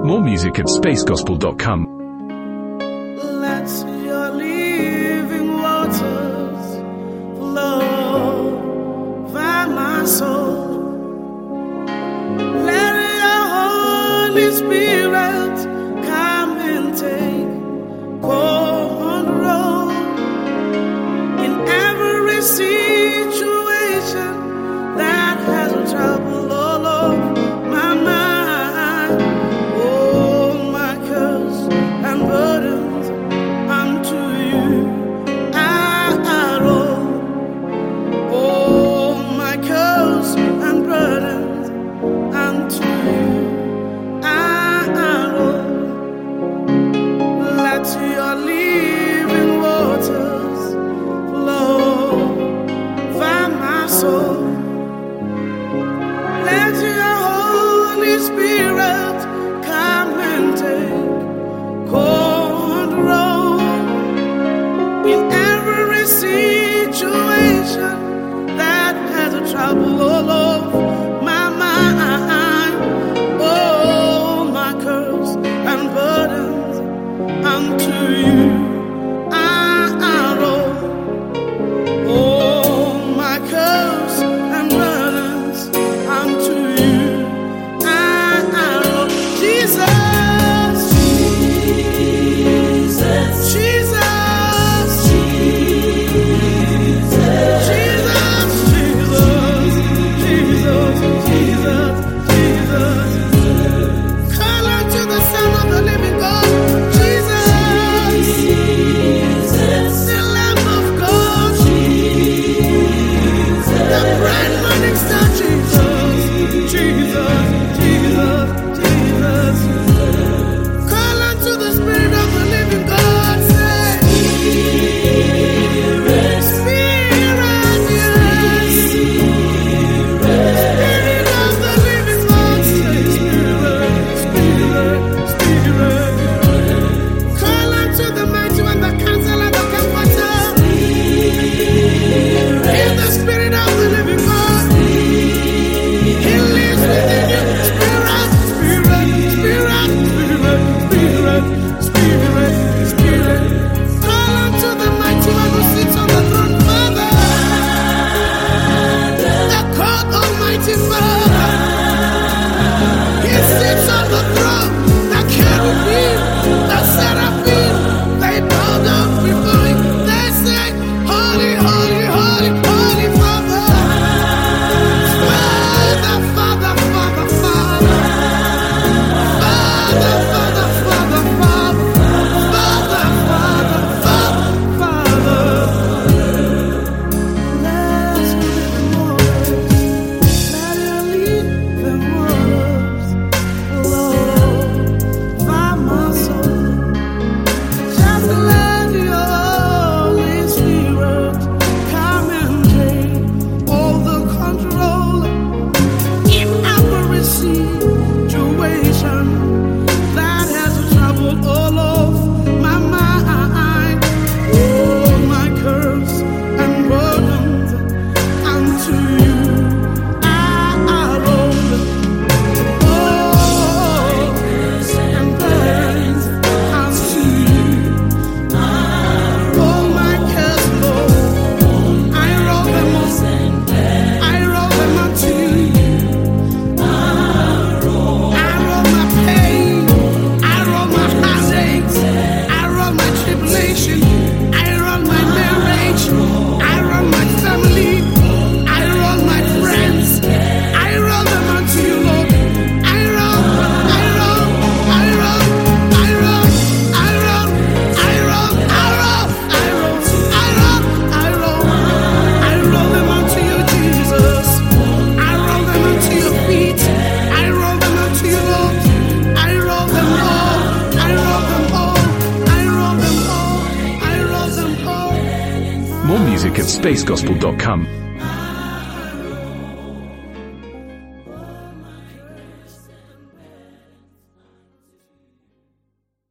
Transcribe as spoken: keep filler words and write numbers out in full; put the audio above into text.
More music at space gospel dot com. Let your living waters flow by my soul. Let your Holy Spirit come and take control in every situation that has trouble all over my mind. Oh, my cares and burdens unto you I roll. Oh, my cares and burdens unto you I roll. Let your living waters flow by my soul. Let your Holy Spirit come and take control in every situation that has a trouble all over my mind. Oh, my cares and burdens unto you I roll. Oh, my cares and burdens unto you I roll. Jesus, Jesus, Jesus, Jesus, Jesus, Jesus, Jesus, Jesus. Call unto the Son of the living God, Jesus, the Lamb of God, the bright morning star, Jesus, Jesus, Jesus, Jesus. Call unto the Spirit of the living God, say, Spirit, Spirit, yes. Spirit of the living God, say, Spirit, Spirit, Spirit. Call unto the mighty one, the counselor, the comforter. In the Spirit of the living God, He lives within you. Spirit, Spirit, Spirit, Spirit, Spirit, Spirit, Spirit. Call unto the mighty one who sits on the throne, Father. The God Almighty Father. He sits on the throne. The cherubim, the seraphim, they bow down before Him. They say, Holy, holy, holy, holy Father. Father, Father, Father, Father. Father, Father, Father, Father. Father, Father, Father, Father. Let's live in waters. Let your living waters flow by my soul. Just let your Holy Spirit come and take all the control in every situation that has troubled all of my mind. Oh, my cares and burdens unto you I roll. Oh, and burdens unto you. Oh, my cares, Lord, I roll them all. I roll them unto you. I roll my pain. I roll my heartaches. I roll my tribulation. I roll my marriage. I roll my family. I roll my friends. I roll them unto you, Lord. I roll, I roll, I roll, I roll, I roll, I roll, I roll, I roll, I roll, I roll, I roll them unto you, Jesus. I roll them unto your feet. I roll them unto you, Lord. I roll them all. I roll them all. I roll them all. I roll them all. More music at space gospel dot com.